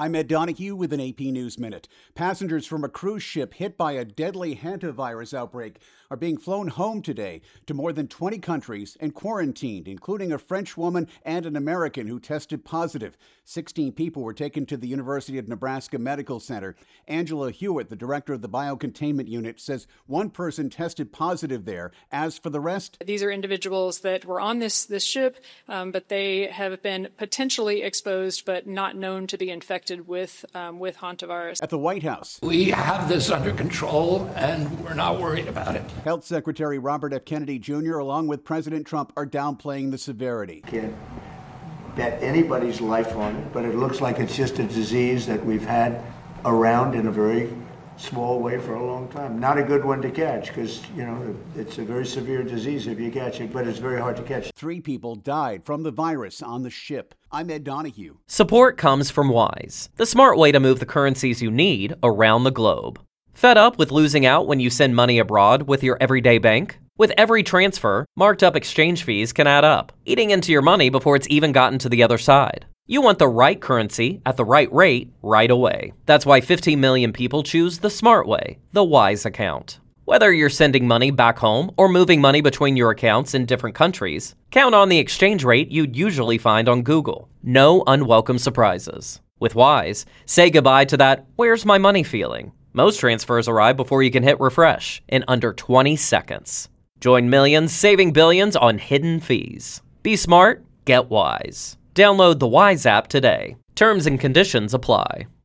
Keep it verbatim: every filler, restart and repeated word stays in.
I'm Ed Donahue with an A P News Minute. Passengers from a cruise ship hit by a deadly hantavirus outbreak are being flown home today to more than twenty countries and quarantined, including a French woman and an American who tested positive. sixteen people were taken to the University of Nebraska Medical Center. Angela Hewitt, the director of the biocontainment unit, says one person tested positive there. As for the rest, these are individuals that were on this, this ship, um, but they have been potentially exposed but not known to be infected with um, with hantavirus. At the White House, we have this under control and we're not worried about it. Health Secretary Robert F. Kennedy Junior along with President Trump are downplaying the severity. Can't bet anybody's life on it, but it looks like it's just a disease that we've had around in a very small way for a long time. Not a good one to catch because, you know, it's a very severe disease if you catch it, but it's very hard to catch. Three people died from the virus on the ship. I'm Ed Donahue. Support comes from Wise, the smart way to move the currencies you need around the globe. Fed up with losing out when you send money abroad with your everyday bank? With every transfer, marked up exchange fees can add up, eating into your money before it's even gotten to the other side. You want the right currency at the right rate right away. That's why fifteen million people choose the smart way, the Wise account. Whether you're sending money back home or moving money between your accounts in different countries, count on the exchange rate you'd usually find on Google. No unwelcome surprises. With Wise, say goodbye to that "where's my money" feeling. Most transfers arrive before you can hit refresh in under twenty seconds. Join millions saving billions on hidden fees. Be smart, get Wise. Download the Wise app today. Terms and conditions apply.